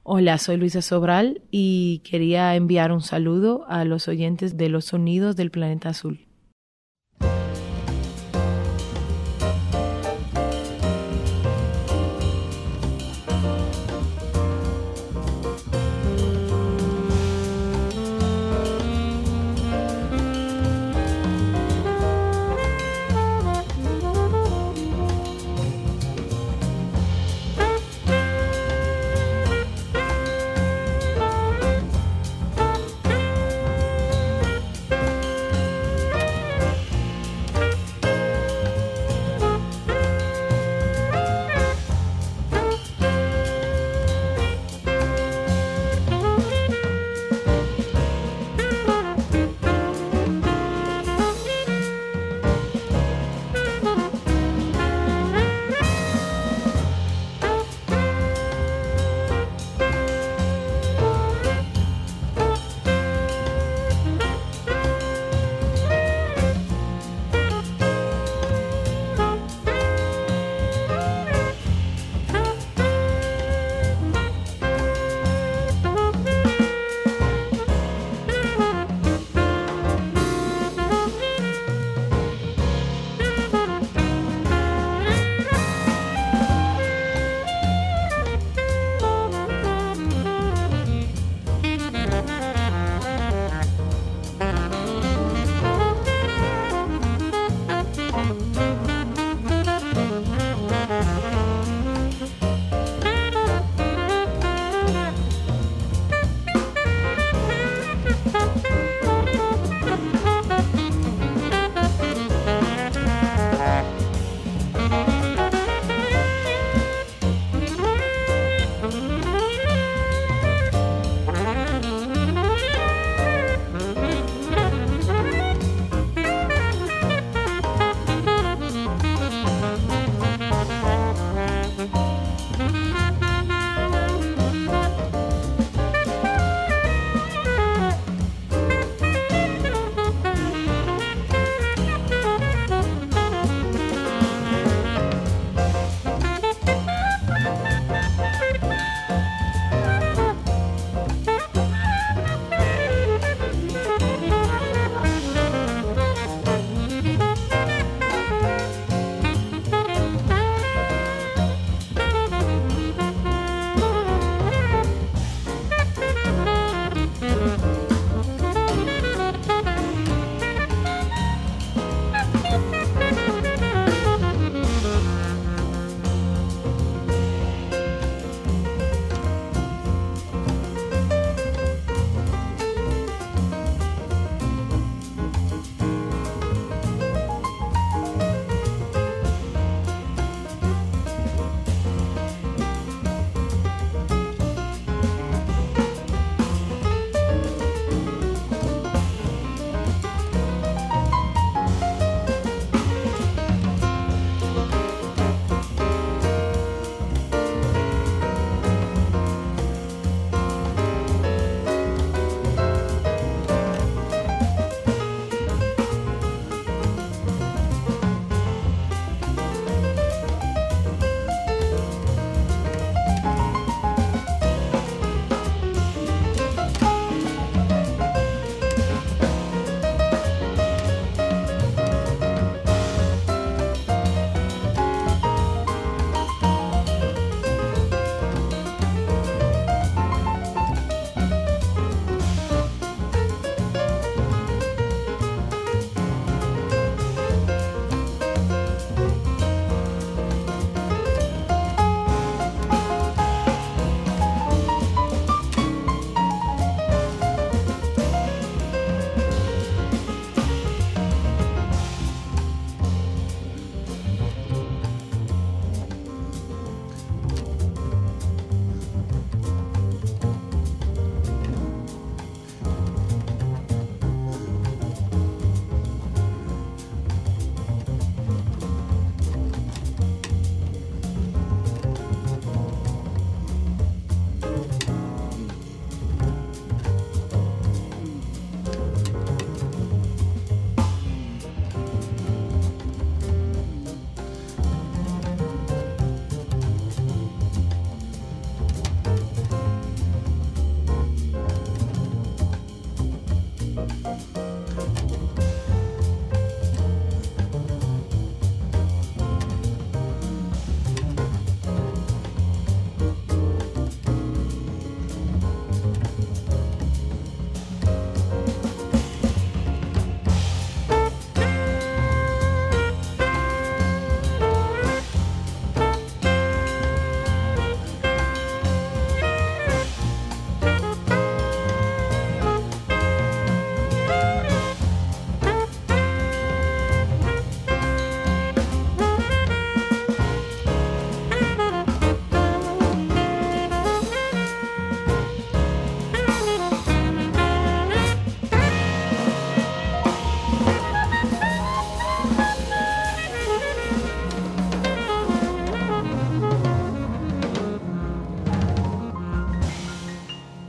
Hola, soy Luisa Sobral y quería enviar un saludo a los oyentes de los sonidos del planeta azul.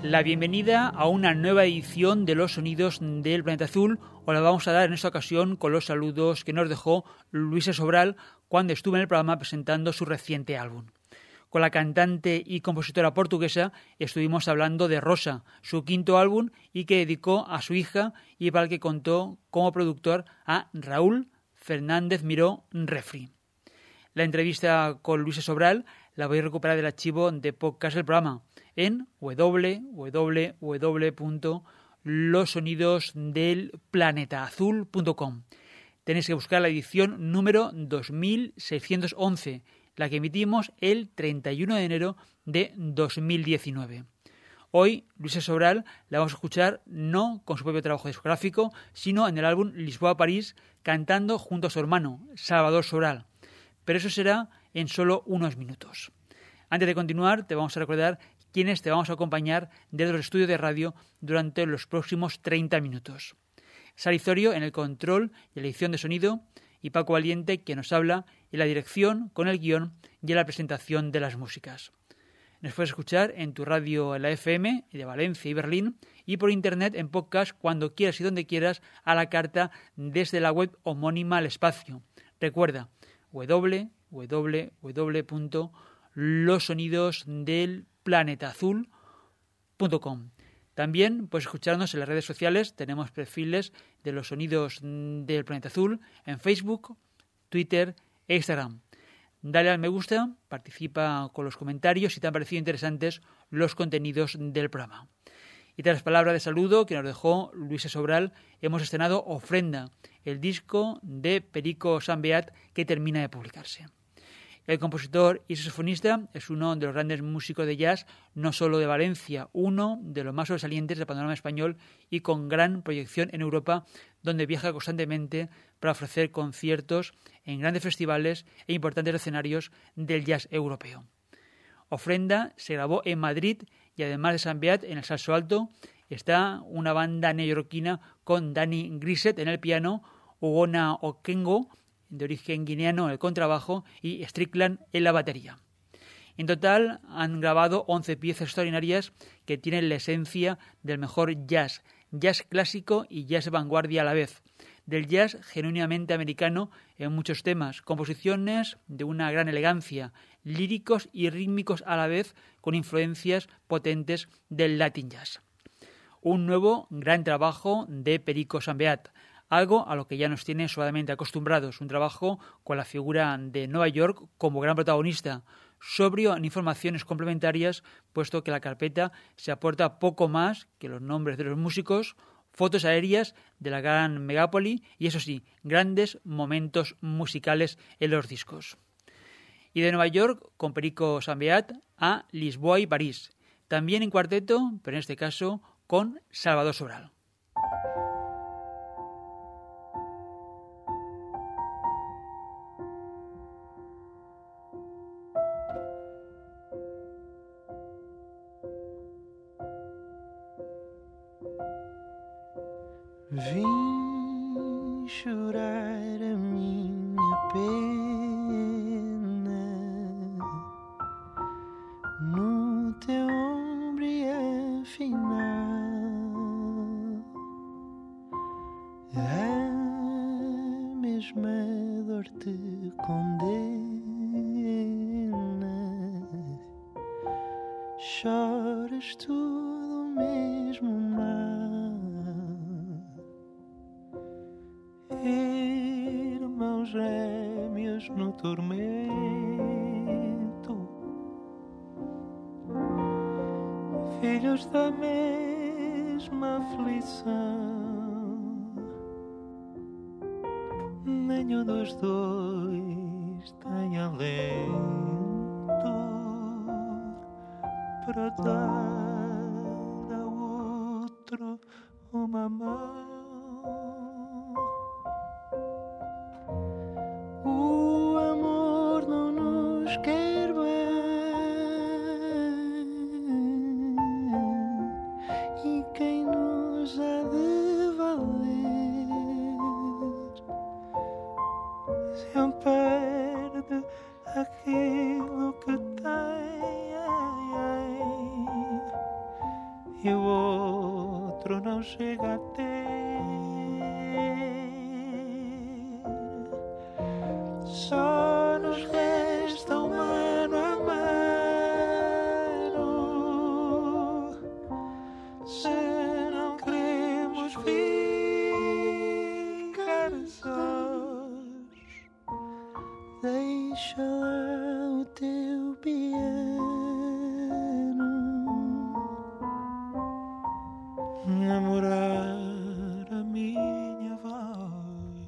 la bienvenida a una nueva edición de Los Sonidos del Planeta Azul. Os la vamos a dar en esta ocasión con los saludos que nos dejó Luisa Sobral cuando estuvo en el programa presentando su reciente álbum. Con la cantante y compositora portuguesa estuvimos hablando de Rosa, su quinto álbum y que dedicó a su hija y para el que contó como productor a Raúl Fernández Miró Refri. La entrevista con Luisa Sobral la voy a recuperar del archivo de podcast del programa en www.losonidosdelplanetaazul.com. Tenéis que buscar la edición número 2611, la que emitimos el 31 de enero de 2019. Hoy, Luisa Sobral la vamos a escuchar no con su propio trabajo discográfico, sino en el álbum Lisboa-París, cantando junto a su hermano, Salvador Sobral. Pero eso será en solo unos minutos. Antes de continuar, te vamos a recordar quiénes te vamos a acompañar desde los estudios de radio durante los próximos 30 minutos. Sara Izorio en el control y la edición de sonido y Paco Valiente que nos habla en la dirección, con el guión y en la presentación de las músicas. Nos puedes escuchar en tu radio en la FM de Valencia y Berlín y por internet en podcast cuando quieras y donde quieras a la carta desde la web homónima al espacio. Recuerda www.losonidosdelplanetaazul.com. También puedes escucharnos en las redes sociales. Tenemos perfiles de Los Sonidos del Planeta Azul en Facebook, Twitter e Instagram. Dale al me gusta, participa con los comentarios si te han parecido interesantes los contenidos del programa. Y tras palabras de saludo que nos dejó Luisa Sobral, hemos estrenado Ofrenda, el disco de Perico Sambeat que termina de publicarse. El compositor y saxofonista es uno de los grandes músicos de jazz, no solo de Valencia, uno de los más sobresalientes del panorama español y con gran proyección en Europa, donde viaja constantemente para ofrecer conciertos en grandes festivales e importantes escenarios del jazz europeo. Ofrenda se grabó en Madrid y además de Sambeat en el saxo alto está una banda neoyorquina con Danny Grissett en el piano, Ugona Okengo, de origen guineano, en el contrabajo, y Strickland en la batería. En total han grabado 11 piezas extraordinarias que tienen la esencia del mejor jazz clásico y jazz vanguardia a la vez, del jazz genuinamente americano en muchos temas, composiciones de una gran elegancia, líricos y rítmicos a la vez, con influencias potentes del Latin jazz. Un nuevo gran trabajo de Perico Sambeat, algo a lo que ya nos tiene suavemente acostumbrados, un trabajo con la figura de Nueva York como gran protagonista, sobrio en informaciones complementarias, puesto que la carpeta se aporta poco más que los nombres de los músicos, fotos aéreas de la gran megápoli y, eso sí, grandes momentos musicales en los discos. Y de Nueva York, con Perico Sambeat, a Lisboa y París, también en cuarteto, pero en este caso con Salvador Sobral. Vim chorar a minha pena no teu ombro e afinal a mesma dor te condena. Choras tudo mesmo mal. Irmãos gêmeos no tormento, filhos da mesma aflição, nenhum dos dois tem alento para dar ao outro uma mão. O amor não nos quer bem e quem nos há de valer se um perde aquilo que tem e o outro não chega a ter. Só nos resta um mano a mano. Se não queremos ficar sós, deixa lá o teu piano namorar a minha voz.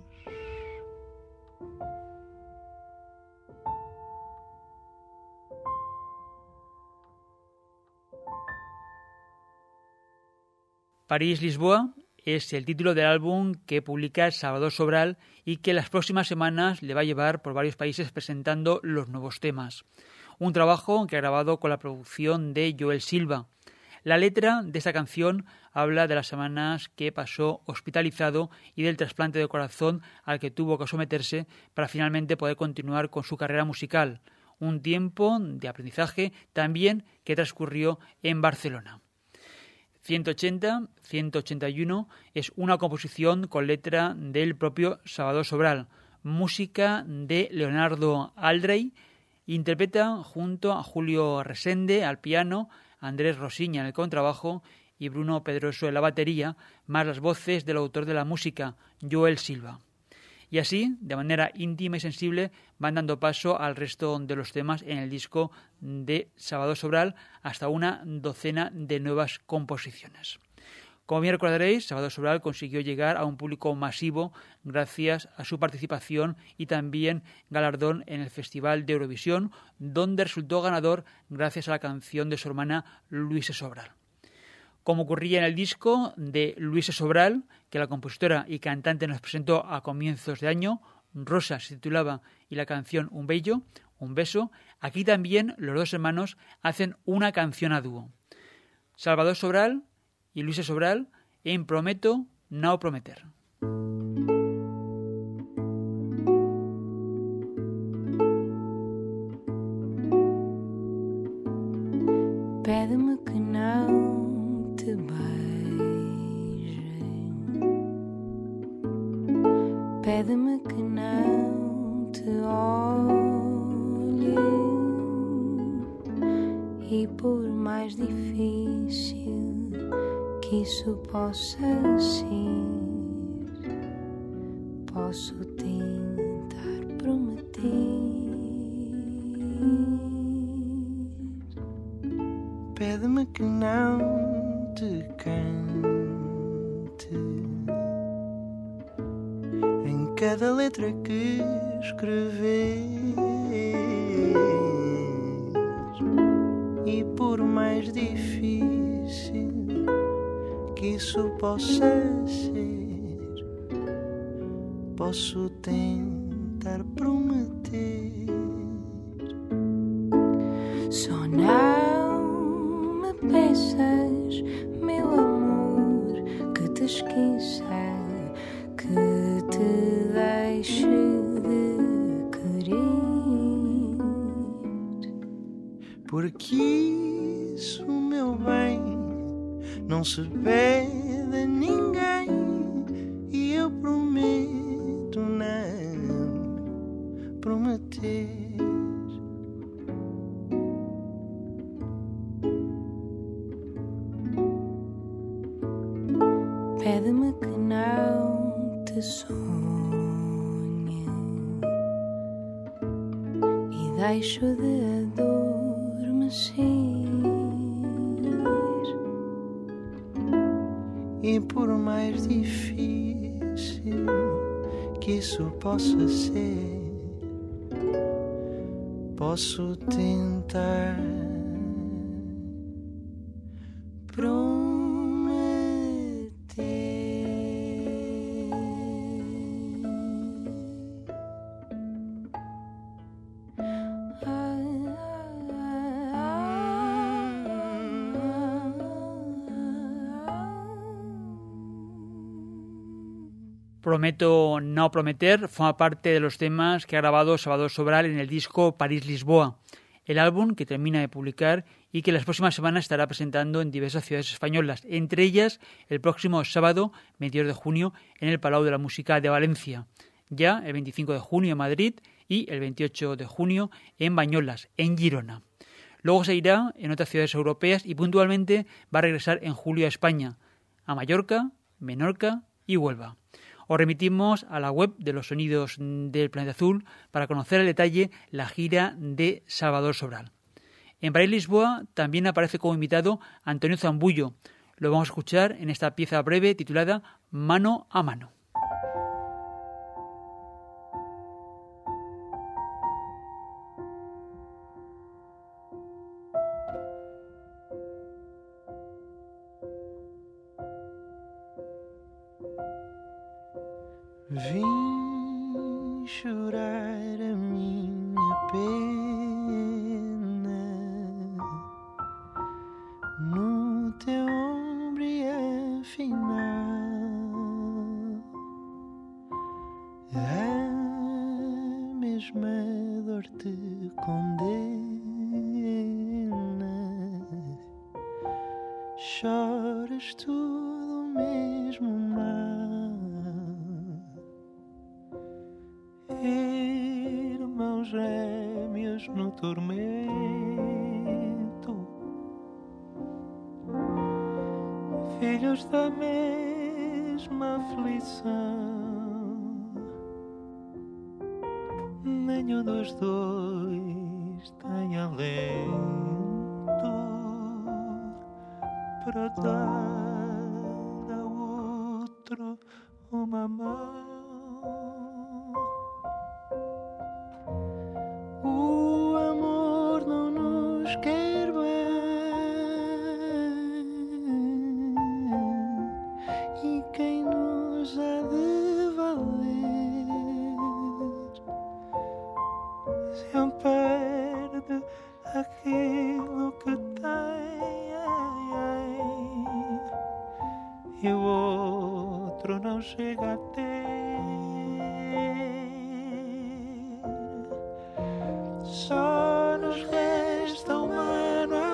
París-Lisboa es el título del álbum que publica Salvador Sobral y que las próximas semanas le va a llevar por varios países presentando los nuevos temas. Un trabajo que ha grabado con la producción de Joel Silva. La letra de esta canción habla de las semanas que pasó hospitalizado y del trasplante de corazón al que tuvo que someterse para finalmente poder continuar con su carrera musical. Un tiempo de aprendizaje también que transcurrió en Barcelona. 180-181 es una composición con letra del propio Salvador Sobral, música de Leonardo Aldrey, interpreta junto a Julio Resende al piano, Andrés Rosiña en el contrabajo y Bruno Pedroso en la batería, más las voces del autor de la música, Joel Silva. Y así, de manera íntima y sensible, van dando paso al resto de los temas en el disco de Salvador Sobral, hasta una docena de nuevas composiciones. Como bien recordaréis, Salvador Sobral consiguió llegar a un público masivo gracias a su participación y también galardón en el Festival de Eurovisión, donde resultó ganador gracias a la canción de su hermana Luisa Sobral. Como ocurría en el disco de Luisa Sobral, que la compositora y cantante nos presentó a comienzos de año, Rosa se titulaba y la canción Un bello, un beso, aquí también los dos hermanos hacen una canción a dúo. Salvador Sobral y Luisa Sobral en Prometo no prometer. Pede-me que não te beije, pede-me que não te olhe, e por mais difícil que isso possa ser, posso tentar prometer. Pede-me que não te cante em cada letra que escreves, e por mais difícil que isso possa ser, posso tentar prometer. Só não me peças, meu amor, que te esqueça, que te deixe de querer, porque isso, meu bem, não se pede a ninguém, e eu prometo não prometer. Pede-me que não te sonhe e deixo de adormecer, e por mais difícil que isso possa ser, posso tentar prometer. Prometo no prometer forma parte de los temas que ha grabado Salvador Sobral en el disco París-Lisboa. el álbum que termina de publicar y que las próximas semanas estará presentando en diversas ciudades españolas, entre ellas el próximo sábado 22 de junio en el Palau de la Música de Valencia, ya el 25 de junio en Madrid y el 28 de junio en Bañolas, en Girona. Luego se irá en otras ciudades europeas y puntualmente va a regresar en julio a España, a Mallorca, Menorca y Huelva. Os remitimos a la web de los Sonidos del Planeta Azul para conocer al detalle la gira de Salvador Sobral. En París Lisboa también aparece como invitado Antonio Zambullo. Lo vamos a escuchar en esta pieza breve titulada Mano a Mano. Vim chorar a minha pena no teu ombro e afinal a mesma dor te condena. Choras tudo o mesmo mal. Irmãos gêmeos no tormento, filhos da mesma aflição. Nenhum dos dois tem alento para dar ao outro uma mão. O amor não nos quer bem e quem nos há de valer se um perde aquilo que tem e o outro não chega a ter. Só nos resta um mano a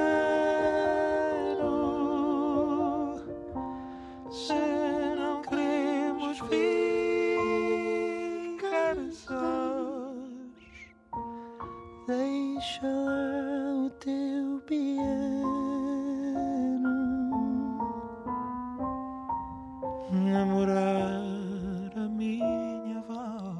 mano. Se não queremos ficar sós, deixa lá o teu piano namorar a minha voz.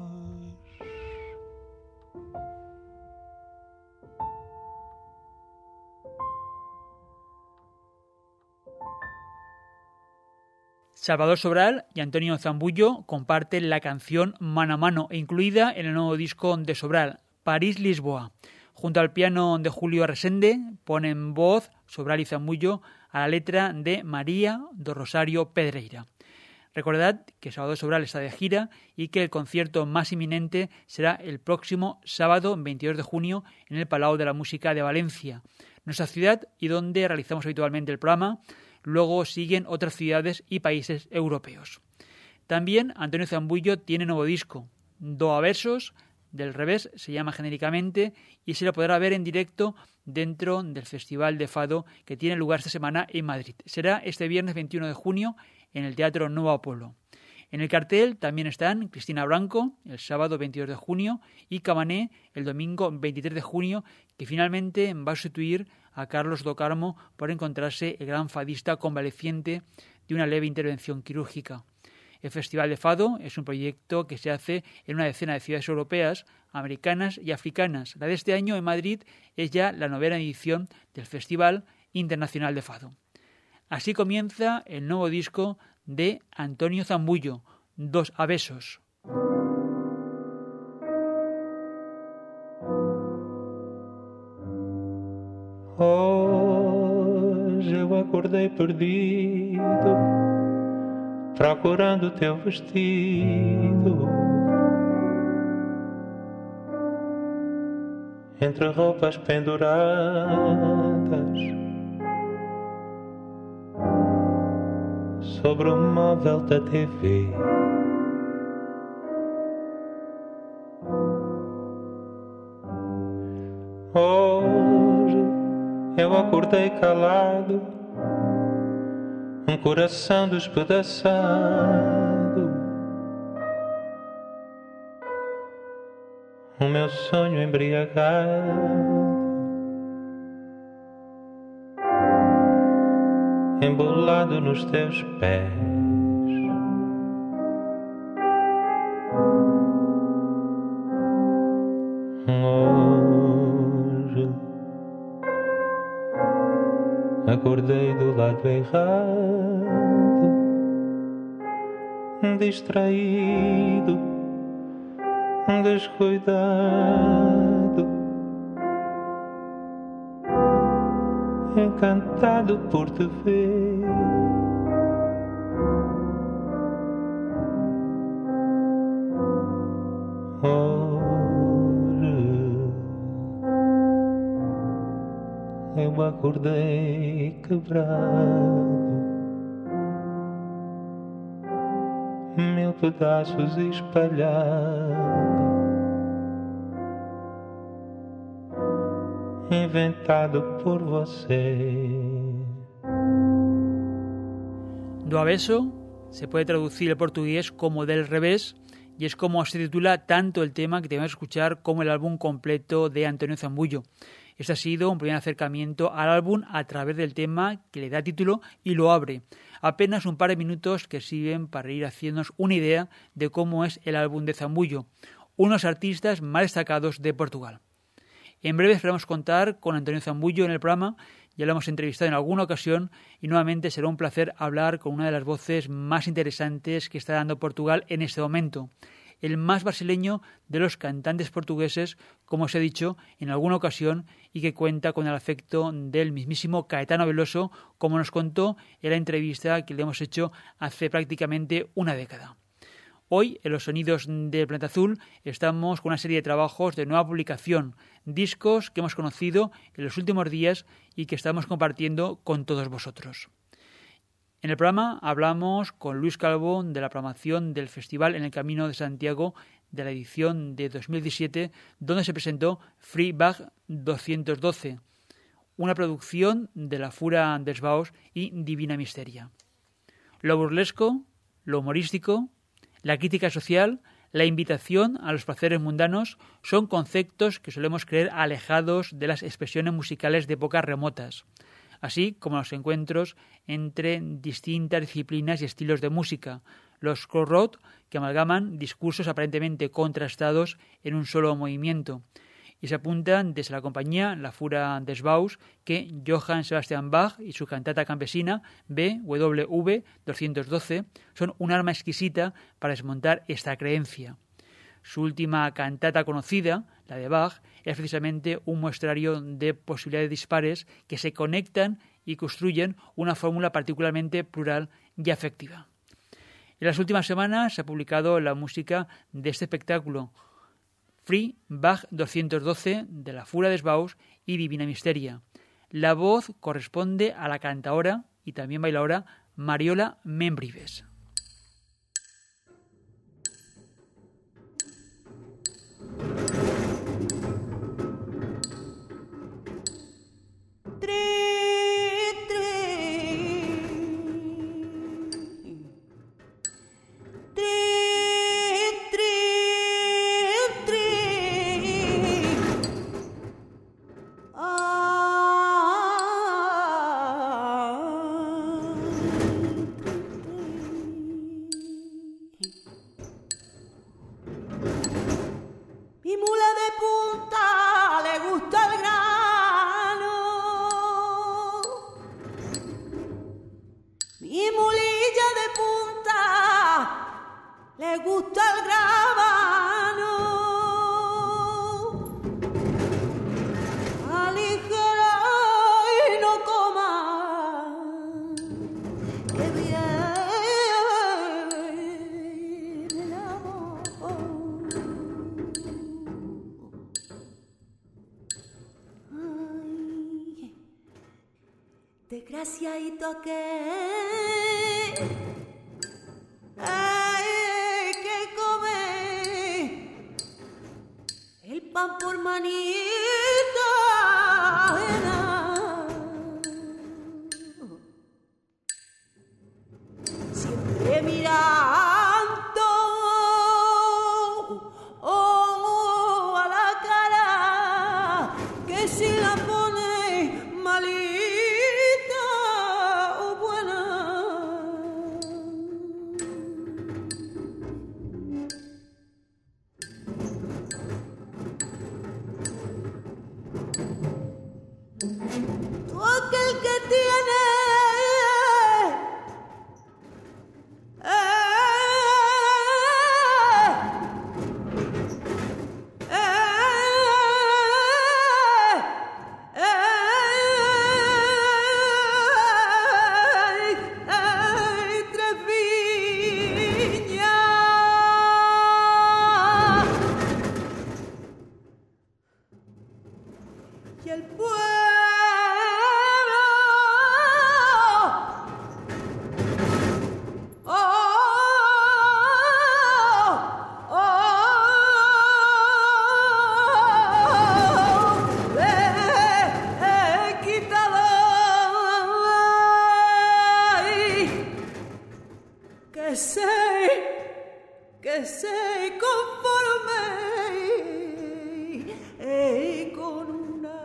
Salvador Sobral y Antonio Zambullo comparten la canción Mano a Mano, incluida en el nuevo disco de Sobral, París Lisboa. Junto al piano de Julio Resende ponen voz Sobral y Zambullo a la letra de María do Rosario Pedreira. Recordad que Salvador Sobral está de gira y que el concierto más inminente será el próximo sábado 22 de junio en el Palau de la Música de Valencia, nuestra ciudad y donde realizamos habitualmente el programa. Luego siguen otras ciudades y países europeos. También Antonio Zambullo tiene nuevo disco, Do Aversos, del revés se llama genéricamente, y se lo podrá ver en directo dentro del Festival de Fado que tiene lugar esta semana en Madrid. Será este viernes 21 de junio en el Teatro Nuevo Apolo. En el cartel también están Cristina Branco, el sábado 22 de junio, y Cabané, el domingo 23 de junio, que finalmente va a sustituir a Carlos do Carmo por encontrarse el gran fadista convaleciente de una leve intervención quirúrgica. El Festival de Fado es un proyecto que se hace en una decena de ciudades europeas, americanas y africanas. La de este año en Madrid es ya la 9ª edición del Festival Internacional de Fado. Así comienza el nuevo disco de Antonio Zambullo, Dos Aversos. Hoje eu acordei perdido, procurando teu vestido entre roupas penduradas sobre o móvel da TV. Oh, acordei calado, um coração despedaçado, o meu sonho embriagado, embolado nos teus pés. Hoje acordei do lado errado, distraído, descuidado, encantado por te ver. Eu acordei quebrado, mil pedaços espalhados, inventado por você. Do avesso se puede traducir el portugués como del revés, y es como se titula tanto el tema que te vamos a escuchar como el álbum completo de Antonio Zambullo. Este ha sido un primer acercamiento al álbum a través del tema que le da título y lo abre. Apenas un par de minutos que sirven para ir haciéndonos una idea de cómo es el álbum de Zambullo, unos artistas más destacados de Portugal. En breve esperamos contar con Antonio Zambullo en el programa. Ya lo hemos entrevistado en alguna ocasión y nuevamente será un placer hablar con una de las voces más interesantes que está dando Portugal en este momento. El más brasileño de los cantantes portugueses, como os he dicho en alguna ocasión, y que cuenta con el afecto del mismísimo Caetano Veloso, como nos contó en la entrevista que le hemos hecho hace prácticamente una década. Hoy, en los sonidos del Planeta Azul, estamos con una serie de trabajos de nueva publicación, discos que hemos conocido en los últimos días y que estamos compartiendo con todos vosotros. En el programa hablamos con Luis Calvo de la programación del Festival en el Camino de Santiago de la edición de 2017, donde se presentó Free Bach 212, una producción de la Fura dels Baus y Divina Misteria. Lo burlesco, lo humorístico, la crítica social, la invitación a los placeres mundanos son conceptos que solemos creer alejados de las expresiones musicales de épocas remotas, así como los encuentros entre distintas disciplinas y estilos de música, los crossroads que amalgaman discursos aparentemente contrastados en un solo movimiento, y se apuntan desde la compañía La Fura dels Baus que Johann Sebastian Bach y su cantata campesina BWV 212 son un arma exquisita para desmontar esta creencia. Su última cantata conocida, la de Bach, es precisamente un muestrario de posibilidades dispares que se conectan y construyen una fórmula particularmente plural y afectiva. En las últimas semanas se ha publicado la música de este espectáculo, Free Bach 212 de la Fura dels Baus y Divina Misteria. La voz corresponde a la cantaora y también bailaora Mariola Membrives. Desgraciadito que come el pan por manita ajena. que se conforme con una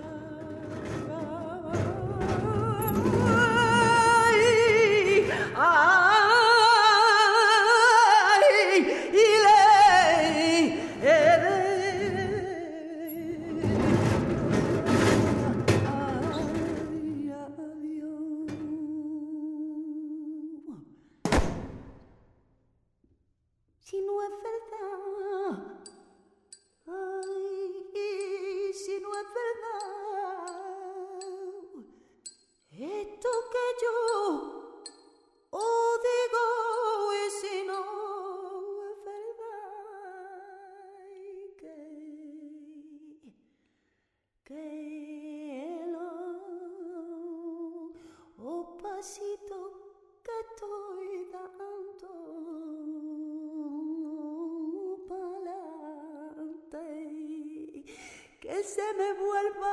si no es verdad, ay, si no es verdad, esto que yo os digo, y si no es verdad, que los pasitos que estoy dando pa'lante, que se me vuelva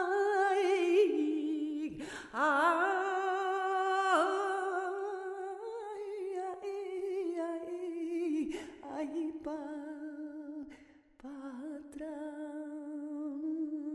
ay, pa' atrás.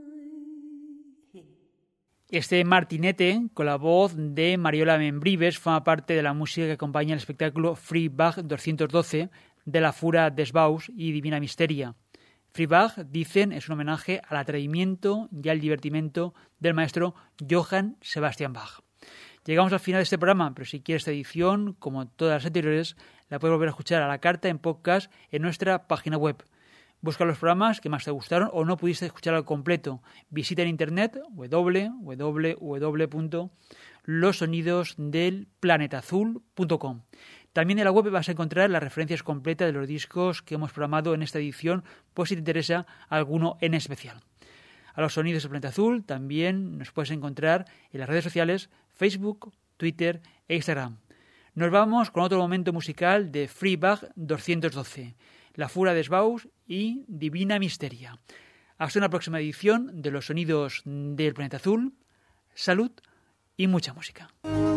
Este martinete, con la voz de Mariola Membrives, forma parte de la música que acompaña el espectáculo Free Bach 212 de la Fura des Baus y Divina Misteria. Free Bach, dicen, es un homenaje al atrevimiento y al divertimento del maestro Johann Sebastian Bach. Llegamos al final de este programa, pero si quieres esta edición, como todas las anteriores, la puedes volver a escuchar a la carta en podcast en nuestra página web. Busca los programas que más te gustaron o no pudiste escuchar al completo. Visita en internet www.losonidosdelplanetazul.com. También en la web vas a encontrar las referencias completas de los discos que hemos programado en esta edición, por si te interesa alguno en especial. A los Sonidos del Planeta Azul también nos puedes encontrar en las redes sociales Facebook, Twitter e Instagram. Nos vamos con otro momento musical de Free Bach 212, La Fura des Baus y Divina Misteria. Hasta una próxima edición de Los Sonidos del Planeta Azul. Salud y mucha música.